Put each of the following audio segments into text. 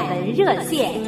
文热线。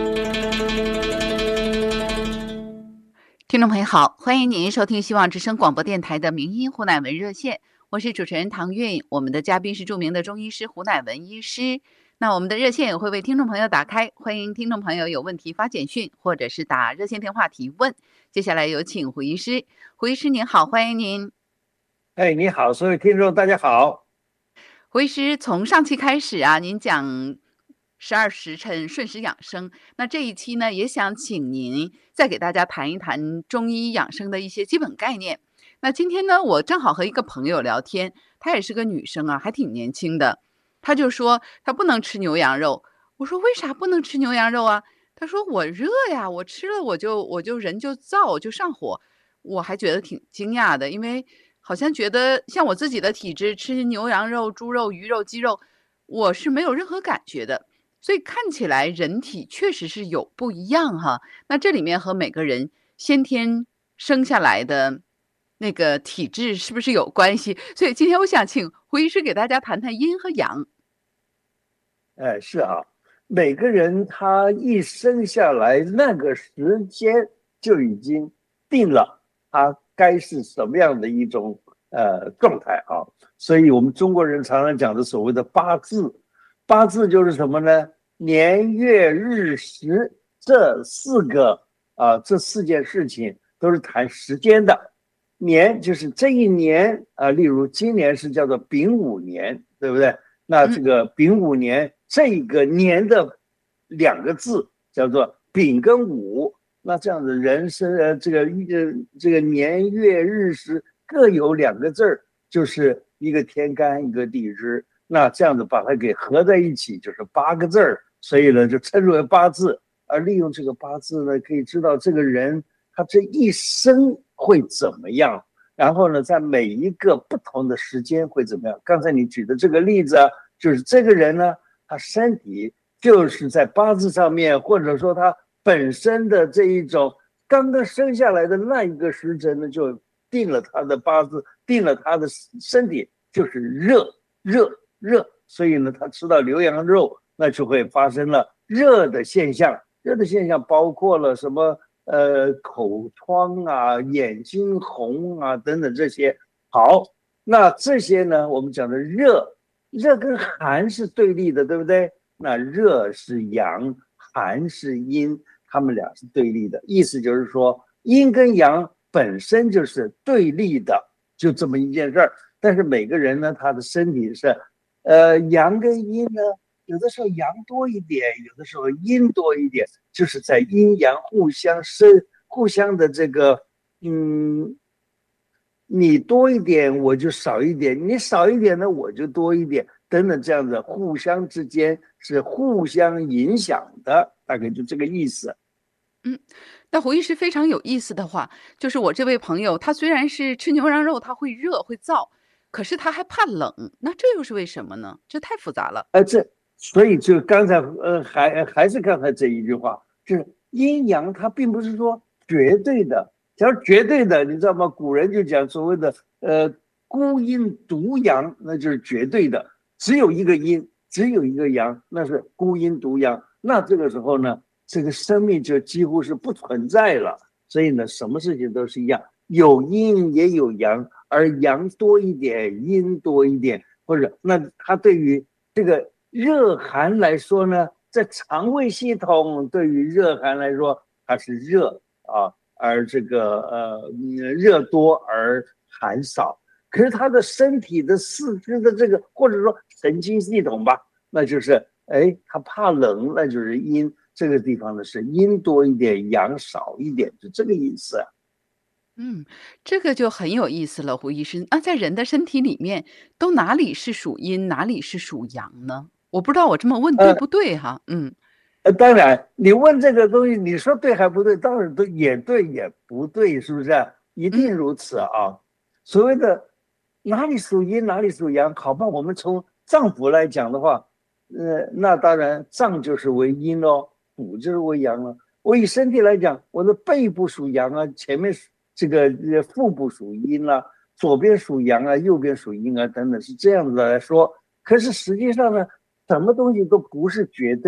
听众朋友好，欢迎您收听希望之声广播电台的名医胡乃文热线，我是主持人唐韵，我们的嘉宾是著名的中医师胡乃文医师。那我们的热线也会为听众朋友打开，欢迎听众朋友有问题发简讯或者是打热线电话提问。接下来有请胡医师。胡医师您好，欢迎您。 你好，所有听众大家好。 胡医师，从上期开始啊，您讲12时辰顺时养生，那这一期呢，也想请您再给大家谈一谈中医养生的一些基本概念。那今天呢，我正好和一个朋友聊天，她也是个女生啊，还挺年轻的。她就说她不能吃牛羊肉。我说为啥不能吃牛羊肉啊？她说我热呀，我吃了我就人就燥就上火。我还觉得挺惊讶的，因为好像觉得像我自己的体质，吃牛羊肉、猪肉、鱼肉、鸡肉，我是没有任何感觉的。所以看起来人体确实是有不一样哈。那这里面和每个人先天生下来的那个体质是不是有关系？所以今天我想请胡医师给大家谈谈阴和阳。 是啊，每个人他一生下来那个时间就已经定了他该是什么样的一种状态啊。所以我们中国人常常讲的所谓的八字，八字就是什么呢？年月日时这四件事情都是谈时间的。年就是这一年例如今年是叫做丙午年，对不对？那这个丙午年，这个年的两个字叫做丙跟午，那这样子人生这个年月日时各有两个字，就是一个天干一个地支，那这样子把它给合在一起就是8个字，所以呢就称之为八字。而利用这个八字呢，可以知道这个人他这一生会怎么样，然后呢在每一个不同的时间会怎么样。刚才你举的这个例子就是这个人呢，他身体就是在八字上面，或者说他本身的这一种刚刚生下来的那一个时辰呢，就定了他的八字，定了他的身体就是热。所以呢他吃到牛羊肉，那就会发生了热的现象。热的现象包括了什么口疮啊、眼睛红啊等等这些。好，那这些呢我们讲的热跟寒是对立的，对不对？那热是阳，寒是阴，他们俩是对立的。意思就是说阴跟阳本身就是对立的，就这么一件事儿。但是每个人呢他的身体是阳跟阴呢，有的时候阳多一点，有的时候阴多一点，就是在阴阳互相的这个你多一点我就少一点，你少一点呢我就多一点，等等，这样子互相之间是互相影响的，大概就这个意思。 那胡医师非常有意思的话，就是我这位朋友他虽然是吃牛羊肉他会热会燥，可是他还怕冷，那这又是为什么呢？这太复杂了。 所以就刚才还是刚才这一句话，就是阴阳它并不是说绝对的。假如绝对的，你知道吗？古人就讲所谓的孤阴独阳，那就是绝对的，只有一个阴只有一个阳，那是孤阴独阳。那这个时候呢，这个生命就几乎是不存在了。所以呢什么事情都是一样，有阴也有阳，而阳多一点阴多一点，或者那它对于这个热寒来说呢，在肠胃系统对于热寒来说它是热而这个热多而寒少。可是他的身体的四肢的这个或者说神经系统吧，那就是他怕冷，那就是阴，这个地方呢是阴多一点阳少一点，就这个意思。 这个就很有意思了，胡医生。那在人的身体里面，都哪里是属阴，哪里是属阳呢？我不知道我这么问对不对哈？ 当然你问这个东西，你说对还不对，当然也对也不对，是不是一定如此啊。所谓的哪里属阴哪里属阳，好吧，我们从脏腑来讲的话，那当然脏就是为阴咯，腑就是为阳了。我以身体来讲，我的背部属阳啊，前面这个腹部属阴啦，左边属阳啊，右边属阴啊，等等，是这样子来说。可是实际上呢，什么东西都不是绝对。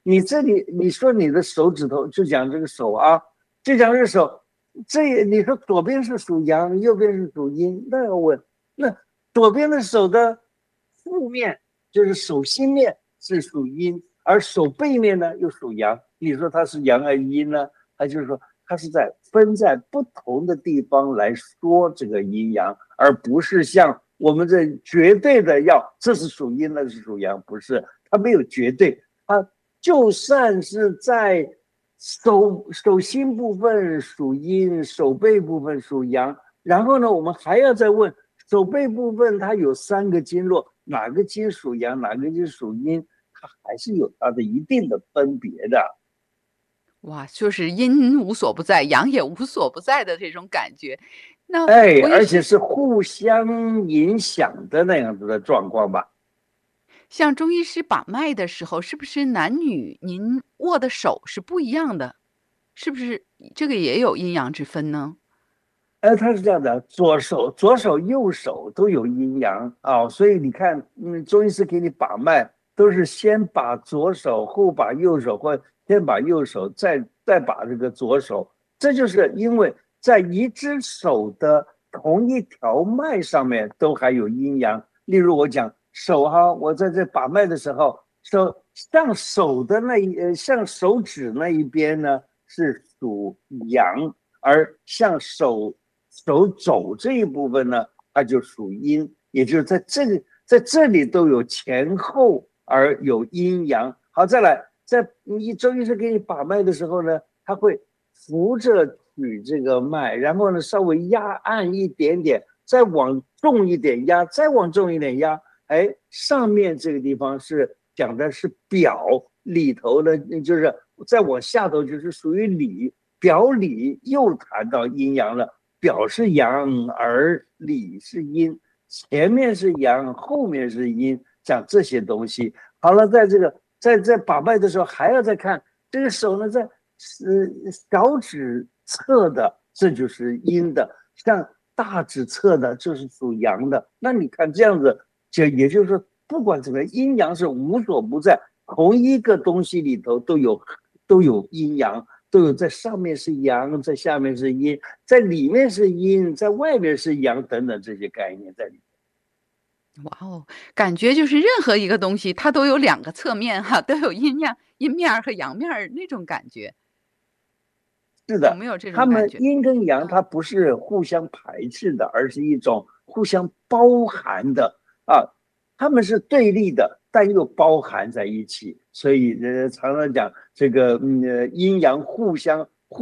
你这里你说你的手指头，就讲这个手啊，就讲这个手，你说左边是属阳，右边是属阴，那我那左边的手的负面就是手心面是属阴，而手背面呢又属阳，你说它是阳还是阴呢？它就是说它是分在不同的地方来说这个阴阳，而不是像我们这绝对的这是属阴，那是属阳，不是，它没有绝对，它就算是在手心部分属阴，手背部分属阳，然后呢，我们还要再问手背部分它有3个经络，哪个经属阳，哪个经属阴，它还是有它的一定的分别的。 哇，就是阴无所不在，阳也无所不在的这种感觉。那而且是互相影响的那样子的状况吧。 像中医师把脉的时候，是不是男女您握的手是不一样的？是不是这个也有阴阳之分呢？ 它是这样的，左手、右手都有阴阳啊，所以你看，中医师给你把脉，都是先把左手，后把右手，或先把右手，再把这个左手，这就是因为在一只手的同一条脉上面都还有阴阳。例如我讲手哈，我在这把脉的时候，像像手指那一边呢是属阳，而像手肘这一部分呢，它就属阴，也就是在这里都有前后而有阴阳。好，再来，在周医师给你把脉的时候呢，他会扶着取这个脉，然后呢稍微压按一点点，再往重一点压，再往重一点压。上面这个地方是讲的是表，里头呢就是再往下头就是属于里，表里又谈到阴阳了。表是阳而里是阴，前面是阳，后面是阴，讲这些东西。好了，在把脉的时候还要再看这个手呢，在小指侧的这就是阴的，像大指侧的就是属阳的。那你看这样子，也就是说，不管怎么样，阴阳是无所不在，同一个东西里头都有阴阳。都有在上面是阳，在下面是阴，在里面是阴，在外面是阳等等这些概念在里面。 哇哦，感觉就是任何一个东西它都有2个侧面哈，都有阴面和阳面那种感觉。 是的， 有没有这他种感觉？ 们阴跟阳它不是互相排斥的，而是一种互相包含的啊，他们是对立的，但又包含在一起。所以常常讲这个阴阳互相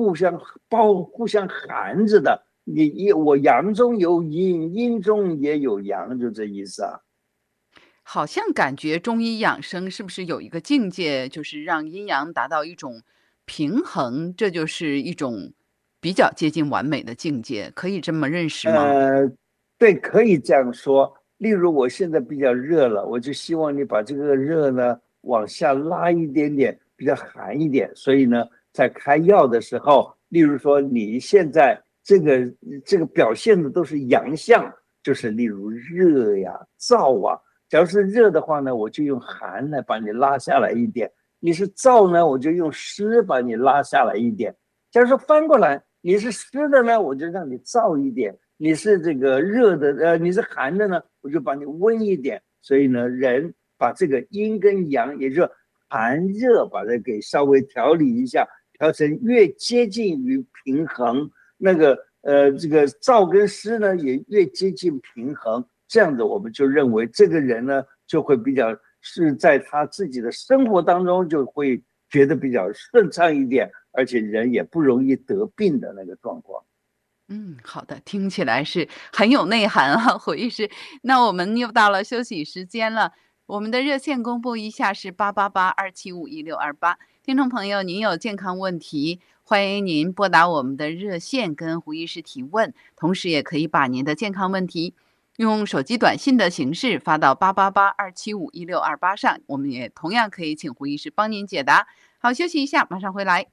含着的。我阳中有阴，阴中也有阳，就这意思啊。 好像感觉中医养生是不是有一个境界，就是让阴阳达到一种平衡，这就是一种比较接近完美的境界，可以这么认识吗？ 对，可以这样说。例如我现在比较热了，我就希望你把这个热呢往下拉一点点，比较寒一点。所以呢，在开药的时候，例如说你现在这个表现的都是阳象，就是例如热呀、燥啊。假如是热的话呢，我就用寒来把你拉下来一点；你是燥呢，我就用湿把你拉下来一点。假如说翻过来，你是湿的呢，我就让你燥一点；你是这个热的，你是寒的呢，我就把你温一点。所以呢，人把这个阴跟阳，也就是寒热，把它给稍微调理一下，调成越接近于平衡。那个这个燥跟湿呢，也越接近平衡。这样子，我们就认为这个人呢，就会比较是在他自己的生活当中就会觉得比较顺畅一点，而且人也不容易得病的那个状况。 好的，听起来是很有内涵啊，胡医师。那我们又到了休息时间了，我们的热线公布一下是888-275-1628。听众朋友，您有健康问题，欢迎您拨打我们的热线跟胡医师提问，同时也可以把您的健康问题用手机短信的形式发到888-275-1628上，我们也同样可以请胡医师帮您解答。好，休息一下，马上回来。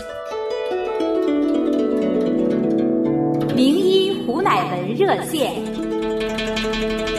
名医胡乃文热线，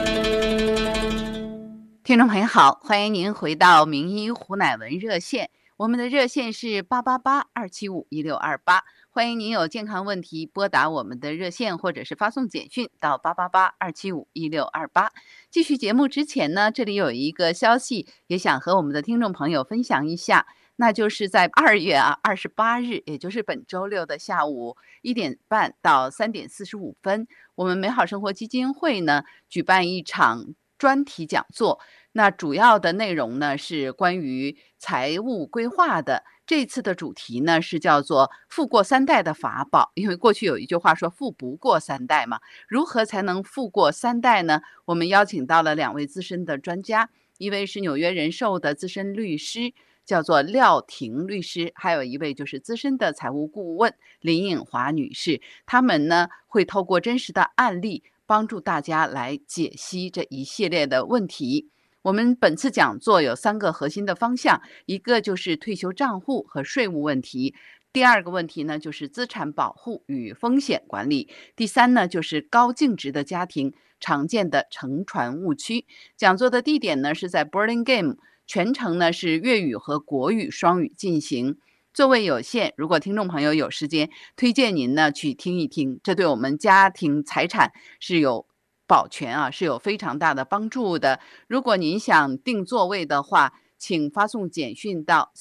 听众朋友好，欢迎您回到名医胡乃文热线。 我们的热线是888-275-1628，欢迎您有健康问题拨打我们的热线，或者是发送简讯到888-275-1628。继续节目之前呢，这里有一个消息也想和我们的听众朋友分享一下，那就是在2月28日，也就是本周六的下午1点半到3点45分，我们美好生活基金会呢举办一场专题讲座。那主要的内容呢是关于财务规划的。这次的主题呢是叫做富过3代的法宝，因为过去有一句话说富不过3代嘛，如何才能富过3代呢？我们邀请到了2位资深的专家，一位是纽约人寿的资深律师，叫做廖婷律师，还有一位就是资深的财务顾问林颖华女士。他们呢会透过真实的案例帮助大家来解析这一系列的问题。我们本次讲座有3个核心的方向，一个就是退休账户和税务问题，第2个问题呢就是资产保护与风险管理，第3呢就是高净值的家庭常见的承传误区。讲座的地点呢是在 Burlingame， 全程呢是粤语和国语双语进行。座位有限，如果听众朋友有时间，推荐您呢去听一听，这对我们家庭财产是有保全是有非常大的帮助的。如果您想订座位的话，请发送简讯到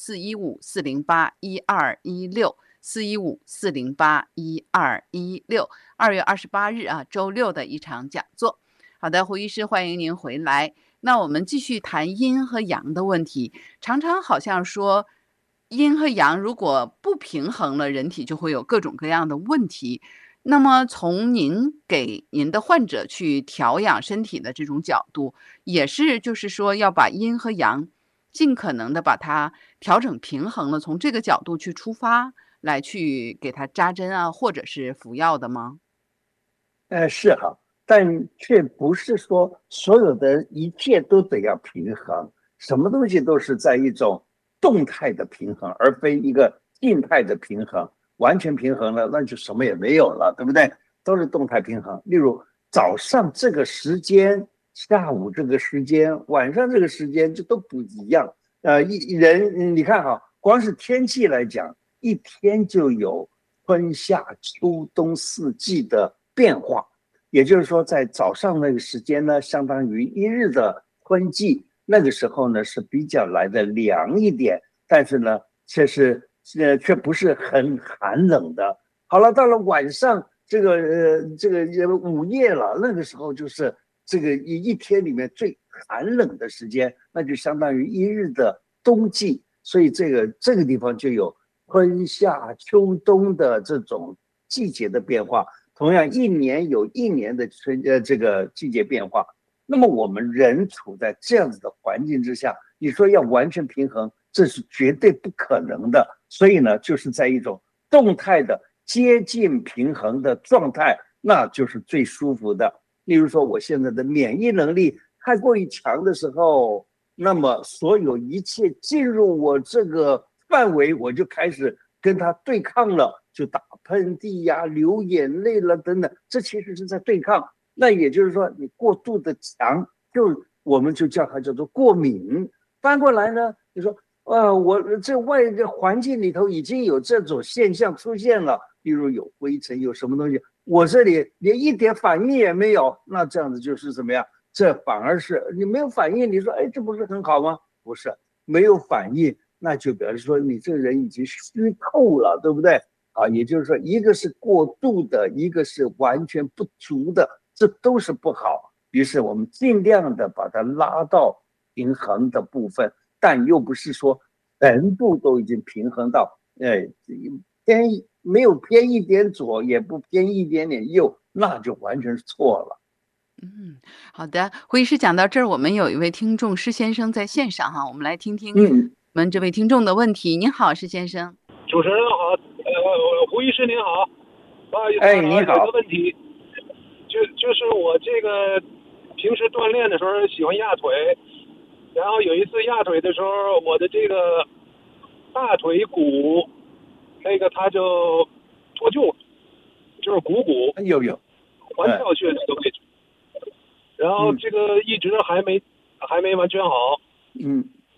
415-408-1216，415-408-1216。2月28日周六的一场讲座。好的，胡医师，欢迎您回来。那我们继续谈阴和阳的问题。常常好像说阴和阳如果不平衡了，人体就会有各种各样的问题。那么从您给您的患者去调养身体的这种角度，也是就是说要把阴和阳尽可能的把它调整平衡了，从这个角度去出发来去给他扎针或者是服药的吗？ 是哈，但却不是说所有的一切都得要平衡，什么东西都是在一种动态的平衡，而非一个静态的平衡。完全平衡了，那就什么也没有了，对不对？都是动态平衡。例如早上这个时间，下午这个时间，晚上这个时间就都不一样。你看哈，光是天气来讲，一天就有春夏秋冬4季的变化。也就是说，在早上那个时间呢，相当于1日的春季，那个时候呢是比较来的凉一点，但是呢却不是很寒冷的。好了，到了晚上这个午夜了，那个时候就是这个一天里面最寒冷的时间，那就相当于1日的冬季。所以这个地方就有春夏秋冬的这种季节的变化。同样一年有一年的这个季节变化。那么我们人处在这样子的环境之下，你说要完全平衡，这是绝对不可能的。所以呢，就是在一种动态的接近平衡的状态，那就是最舒服的。例如说，我现在的免疫能力太过于强的时候，那么所有一切进入我这个范围，我就开始跟它对抗了，就打喷嚏呀、流眼泪了等等，这其实是在对抗。那也就是说，你过度的强，我们就叫它叫做过敏。翻过来呢，你说我这环境里头已经有这种现象出现了，例如有灰尘，有什么东西，我这里连一点反应也没有，那这样子就是怎么样？这反而是你没有反应，你说这不是很好吗？不是，没有反应，那就表示说你这个人已经虚透了，对不对？也就是说，一个是过度的，一个是完全不足的，这都是不好。于是我们尽量的把它拉到平衡的部分，但又不是说全部都已经平衡到，没有偏一点左，也不偏一点点右，那就完全是错了。 好的，胡医师讲到这儿，我们有一位听众施先生在线上我们来听听我们这位听众的问题。您好，施先生。 主持人好，胡医师您好。 你好。 有个问题，就是我这个平时锻炼的时候喜欢压腿，然后有一次压腿的时候，我的这个大腿骨那个它就脱臼了，就是股骨环跳穴这个位置，然后这个一直还没完全好。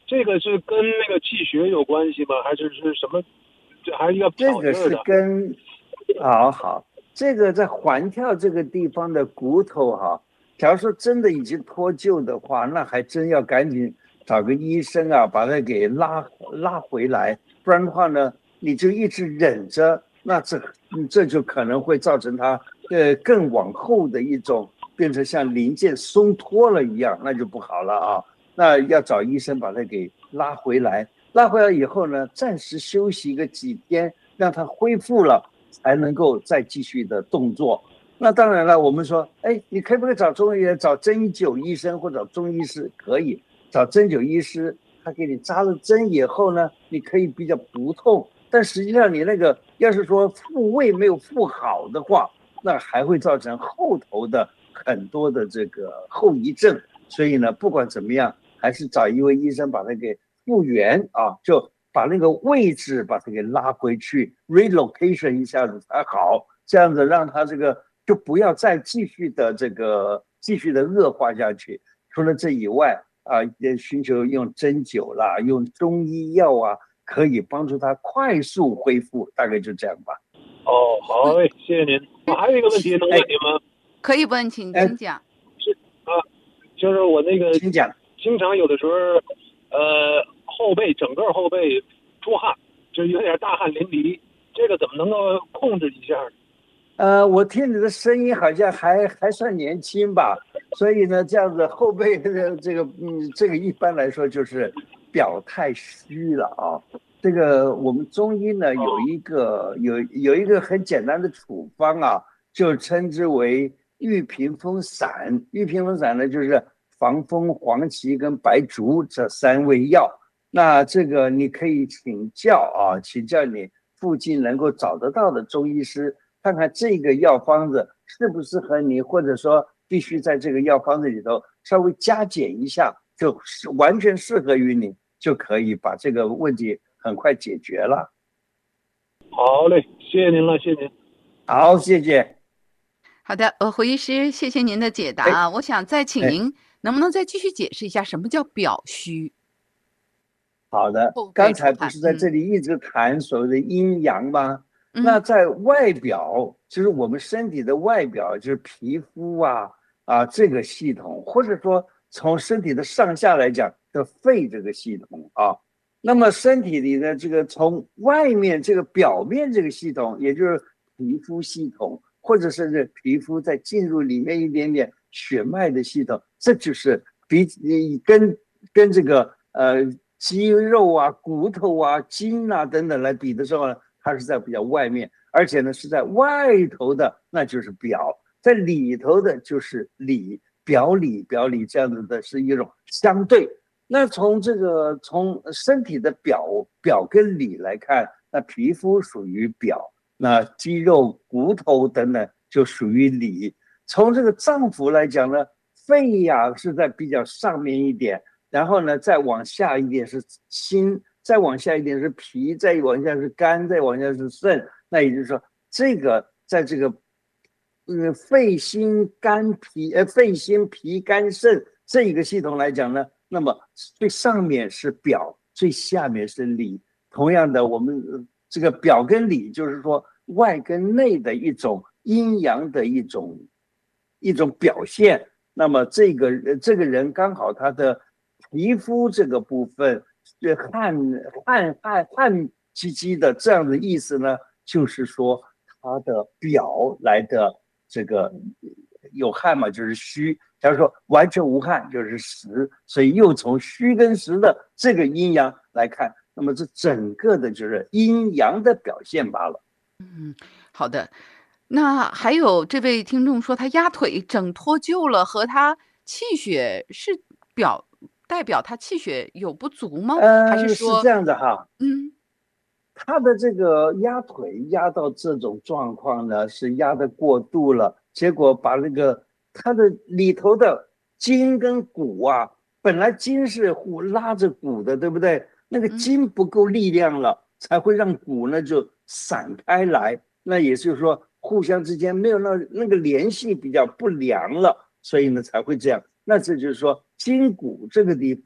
这个是跟那个气血有关系吗？还是什么？这还是要这个是跑劲儿的？ 跟好，这个在环跳这个地方的骨头哈，假如说真的已经脱臼的话，那还真要赶紧找个医生啊，把它给拉回来，不然的话呢，你就一直忍着，那这就可能会造成它更往后的一种变成像零件松脱了一样，那就不好了啊。那要找医生把它给拉回来，拉回来以后呢，暂时休息个几天，让它恢复了，才能够再继续的动作。那当然了，我们说，哎，你可不可以找中医人、找针灸医生或者找中医师？可以找针灸医师，他给你扎了针以后呢，你可以比较不痛。但实际上你那个要是说复位没有复好的话，那还会造成后头的很多的这个后遗症。所以呢，不管怎么样，还是找一位医生把它给复原啊，就把那个位置把它给拉回去 ，relocation 一下子才好，这样子让它这个就不要再继续的恶化下去。除了这以外啊，也寻求用针灸啦，用中医药啊，可以帮助它快速恢复，大概就这样吧。 哦，好嘞，谢谢您。我还有一个问题能问你吗？ 可以问，请讲。 就是我那个请讲。 经常有的时候，后背整个后背出汗，就有点大汗淋漓，这个怎么能够控制一下？ 我听你的声音好像还算年轻吧，所以呢，这样子后背的这个一般来说就是表太虚了啊。这个我们中医呢有一个很简单的处方啊，就称之为玉屏风散。玉屏风散呢就是防风、黄芪跟白术这3味药。那这个你可以请教你附近能够找得到的中医师，看看这个药方子适不适合你，或者说必须在这个药方子里头稍微加减一下，就是完全适合于你，就可以把这个问题很快解决了。 好嘞，谢谢您了，谢谢您。 好，谢谢。 好的，胡医师，谢谢您的解答。我想再请您能不能再继续解释一下什么叫表虚？ 好的，刚才不是在这里一直谈所谓的阴阳吗？那在外表，就是我们身体的外表，就是皮肤这个系统，或者说从身体的上下来讲的肺这个系统啊。那么身体里的这个从外面这个表面这个系统，也就是皮肤系统，或者甚至皮肤再进入里面一点点血脉的系统，这就是跟这个肌肉啊、骨头啊、筋啊等等来比的时候呢，它是在比较外面，而且呢是在外头的，那就是表，在里头的就是里，表里这样子的是一种相对。那从身体的表跟里来看，那皮肤属于表，那肌肉、骨头等等就属于里。从这个脏腑来讲呢，肺是在比较上面一点。然后呢，再往下一点是心，再往下一点是脾，再往下是肝，再往下是肾。那也就是说，这个在这个肺心脾肝肾这一个系统来讲呢，那么最上面是表，最下面是里。同样的，我们这个表跟里，就是说外跟内的一种阴阳的一种表现。那么这个人刚好他的皮肤这个部分是汗唧唧的这样的意思呢，就是说他的表来的这个有汗嘛，就是虚。假如说完全无汗就是实，所以又从虚跟实的这个阴阳来看，那么这整个的就是阴阳的表现罢了。 好的。那还有这位听众说他压腿整脱臼了，和他气血是代表他气血有不足吗？还是说是这样的哈？他的这个压腿压到这种状况呢，是压得过度了，结果把那个他的里头的筋跟骨本来筋是拉着骨的，对不对？那个筋不够力量了，才会让骨呢就散开来。那也就是说，互相之间没有那个联系比较不良了，所以呢才会这样。那这就是说筋骨这个地方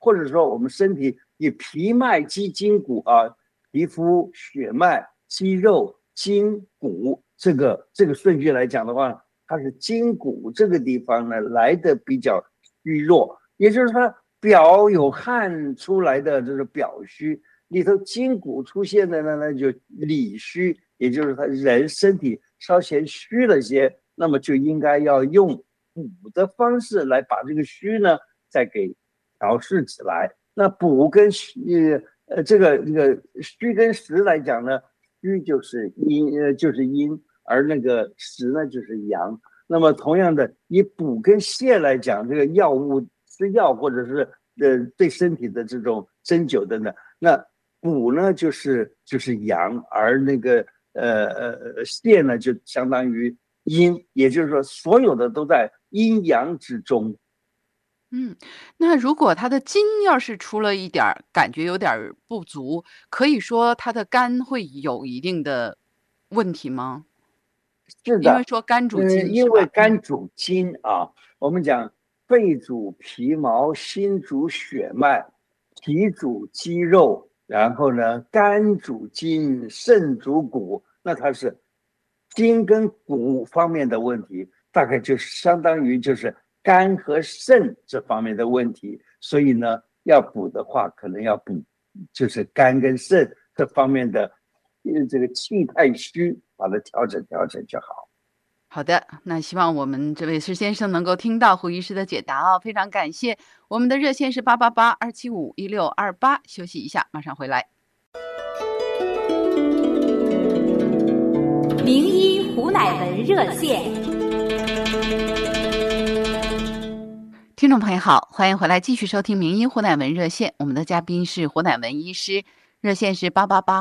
或者说我们身体以皮脉肌筋骨啊，皮肤、血脉、肌肉、筋骨这个顺序来讲的话，它是筋骨这个地方呢来的比较虚弱，也就是说表有汗出来的就是表虚，里头筋骨出现的呢那就里虚，也就是他人身体稍显虚了些，那么就应该要用补的方式来把这个虚呢再给调试起来。那补跟这个虚跟实来讲呢，虚就是阴，而那个实呢就是阳。那么同样的，以补跟泻来讲，这个药物吃药或者是对身体的这种针灸的呢，那补呢就是阳，而那个泻呢就相当于阴，也就是说所有的都在阴阳之中。 那如果他的筋要是出了一点儿感觉有点儿不足，可以说他的肝会有一定的问题吗？ 是因为的， 说肝主筋因为是吧？ 肝主筋啊，我们讲肺主皮毛，心主血脉，脾主肌肉，然后呢，肝主筋，肾主骨，那它是筋跟骨方面的问题，大概就相当于就是肝和肾这方面的问题，所以呢，要补的话，可能要补就是肝跟肾这方面的这个气太虚，把它调整就好。 好的，那希望我们这位施先生能够听到胡医师的解答啊，非常感谢。我们的热线是888-275-1628，休息一下，马上回来。 名医胡乃文热线。 听众朋友好，欢迎回来继续收听名医胡乃文热线，我们的嘉宾是胡乃文医师，热线是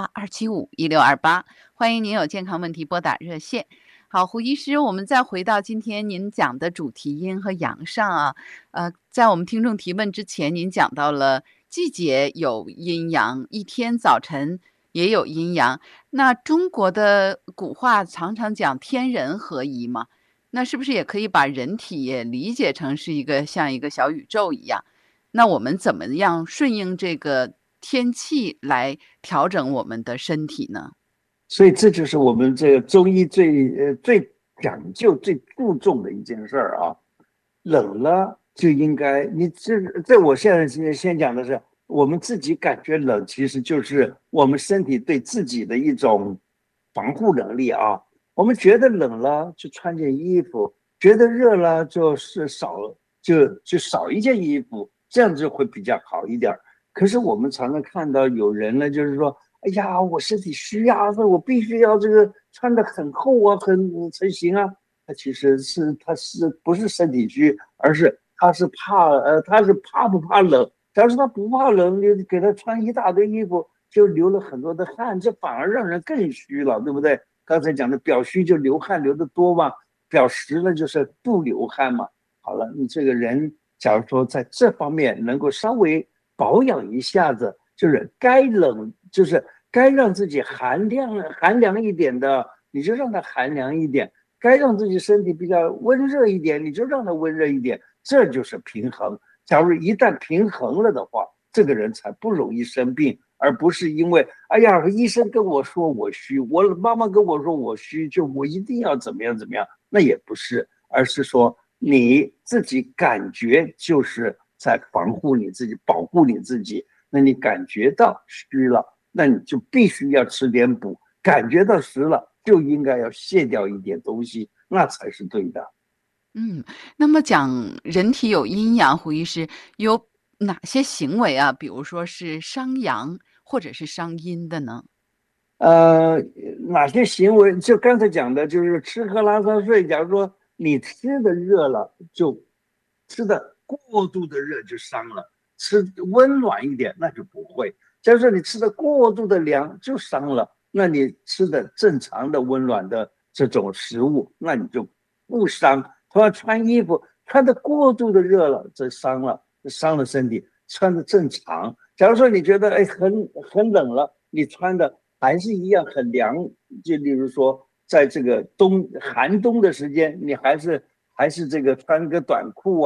888-275-1628，欢迎您有健康问题拨打热线。好，胡医师，我们再回到今天您讲的主题阴和阳上啊，在我们听众提问之前，您讲到了季节有阴阳，一天早晨也有阴阳。那中国的古话常常讲天人合一嘛，那是不是也可以把人体也理解成是像一个小宇宙一样？那我们怎么样顺应这个天气来调整我们的身体呢？ 所以这就是我们这个中医最讲究、最注重的一件事儿啊。冷了就应该，我现在先讲的是，我们自己感觉冷，其实就是我们身体对自己的一种防护能力啊。我们觉得冷了就穿件衣服，觉得热了就是少一件衣服，这样就会比较好一点。可是我们常常看到有人呢，就是说，哎呀，我身体虚啊，所以我必须要这个穿得很厚啊，才行啊。他其实他不是身体虚，而是他是怕不怕冷？假如说他不怕冷，你给他穿一大堆衣服，就流了很多的汗，这反而让人更虚了，对不对？刚才讲的表虚就流汗流得多嘛，表实呢就是不流汗嘛。好了，你这个人假如说在这方面能够稍微保养一下子，就是该冷就是该让自己寒凉一点的，你就让它寒凉一点；该让自己身体比较温热一点，你就让它温热一点。这就是平衡。假如一旦平衡了的话，这个人才不容易生病，而不是因为哎呀，医生跟我说我虚，我妈妈跟我说我虚，就我一定要怎么样，那也不是，而是说你自己感觉就是在防护你自己，保护你自己。那你感觉到虚了，那你就必须要吃点补；感觉到实了，就应该要卸掉一点东西，那才是对的。 那么讲人体有阴阳，胡医师有哪些行为啊？比如说是伤阳或者是伤阴的呢？ 哪些行为？就刚才讲的，就是吃喝拉撒睡。假如说你吃的热了，就吃的过度的热就伤了；吃温暖一点，那就不会。假如说你吃的过度的凉就伤了，那你吃的正常的温暖的这种食物，那你就不伤。同样穿衣服，穿的过度的热了，这伤了身体。穿的正常，假如说你觉得很冷了，你穿的还是一样很凉，就例如说在这个寒冬的时间，你还是这个穿个短裤啊，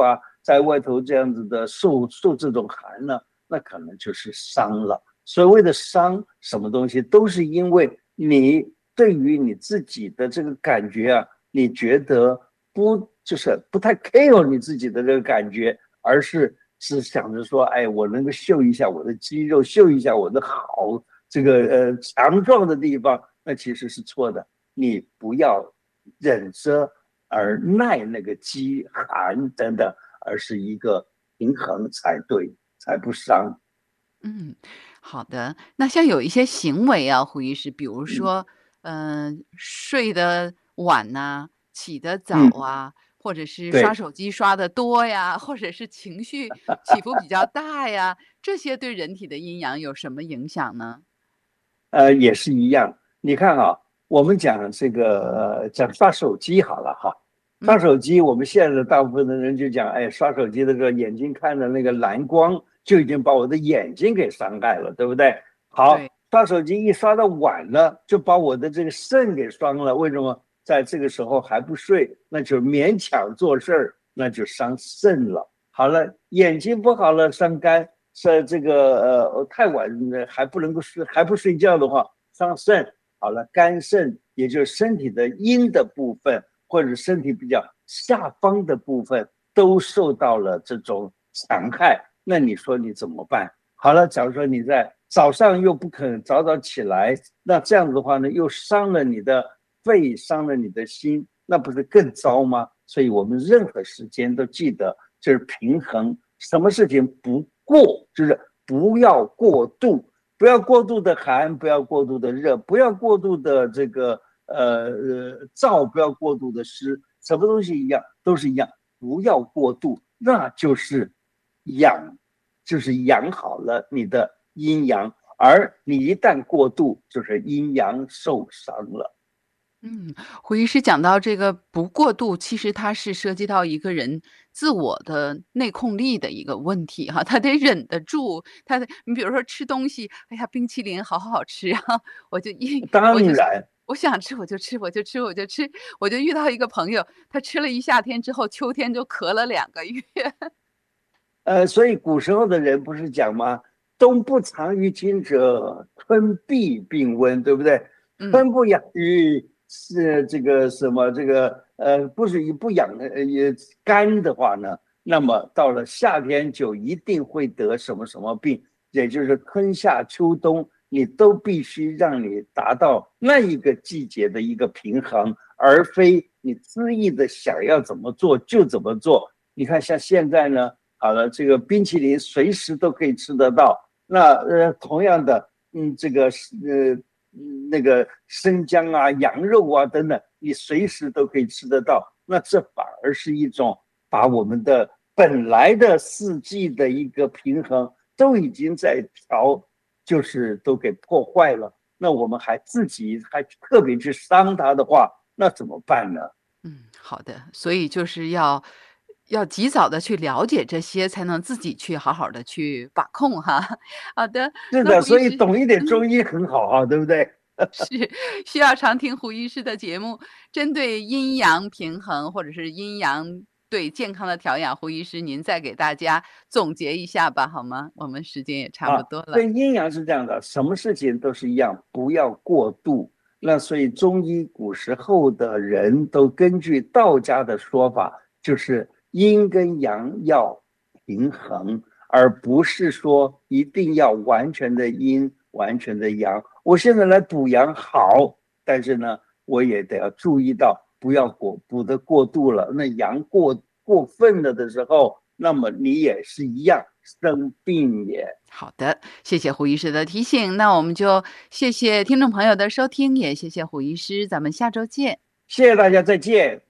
在外头这样子的受这种寒呢，那可能就是伤了。所谓的伤，什么东西都是因为你对于你自己的这个感觉啊，你觉得就是不太 care 你自己的这个感觉，而是想着说，哎，我能够秀一下我的肌肉，秀一下我的好这个强壮的地方，那其实是错的。你不要忍着而耐那个饥寒等等，而是一个平衡才对，才不伤。 好的。那像有一些行为啊，胡医师，比如说，睡得晚呐、起得早啊，或者是刷对， 手机刷得多呀，或者是情绪起伏比较大呀，这些对人体的阴阳有什么影响呢？ 也是一样。你看啊，我们讲这个讲刷手机好了哈，刷手机，我们现在的大部分的人就讲，哎，刷手机的时候眼睛看的那个蓝光就已经把我的眼睛给伤害了，对不对？好， 对， 刷手机一刷到晚了，就把我的这个肾给伤了。为什么？在这个时候还不睡，那就勉强做事儿，那就伤肾了。好了，眼睛不好了，伤肝。是这个太晚还不能够睡，还不睡觉的话，伤肾。好了，肝肾也就是身体的阴的部分，或者身体比较下方的部分，都受到了这种残害。那你说你怎么办？好了，假如说你在早上又不肯早早起来，那这样子的话呢，又伤了你的肺，伤了你的心，那不是更糟吗？所以我们任何时间都记得，就是平衡，什么事情不过，就是不要过度，不要过度的寒，不要过度的热，不要过度的这个燥，不要过度的湿，什么东西一样都是一样，不要过度，那就是养，就是养好了你的阴阳，而你一旦过度，就是阴阳受伤了。 胡医师讲到这个不过度，其实它是涉及到一个人自我的内控力的一个问题哈，他得忍得住，你比如说吃东西，哎呀，冰淇淋好吃啊，我就我就当然， 我想吃我就吃，我就遇到一个朋友，他吃了一夏天之后，秋天就咳了2个月。 所以古时候的人不是讲吗？冬不藏于亲者，春必病温，对不对？春不养于是这个什么这个不是不养也肝的话呢，那么到了夏天就一定会得什么什么病，也就是春夏秋冬，你都必须让你达到那一个季节的一个平衡，而非你恣意的想要怎么做就怎么做。你看像现在呢。好了，这个冰淇淋随时都可以吃得到。那同样的，这个那个生姜啊、羊肉啊等等，你随时都可以吃得到。那这反而是一种把我们的本来的四季的一个平衡都已经在就是都给破坏了。那我们自己还特别去伤它的话，那怎么办呢？ 好的，所以就是要及早的去了解这些，才能自己去好好的去把控哈。好的， 是的，所以那胡医师懂一点中医很好啊，对不对？ 是需要常听胡医师的节目，针对阴阳平衡或者是阴阳对健康的调养，胡医师您再给大家总结一下吧，好吗？我们时间也差不多了。 对，阴阳是这样的，什么事情都是一样，不要过度。那所以中医古时候的人都根据道家的说法，就是阴跟阳要平衡，而不是说一定要完全的阴，完全的阳。我现在来补阳好，但是呢，我也得要注意到，不要补的过度了。那阳过分了的时候，那么你也是一样生病也。 好的，谢谢胡医师的提醒，那我们就谢谢听众朋友的收听，也谢谢胡医师，咱们下周见。 谢谢大家，再见。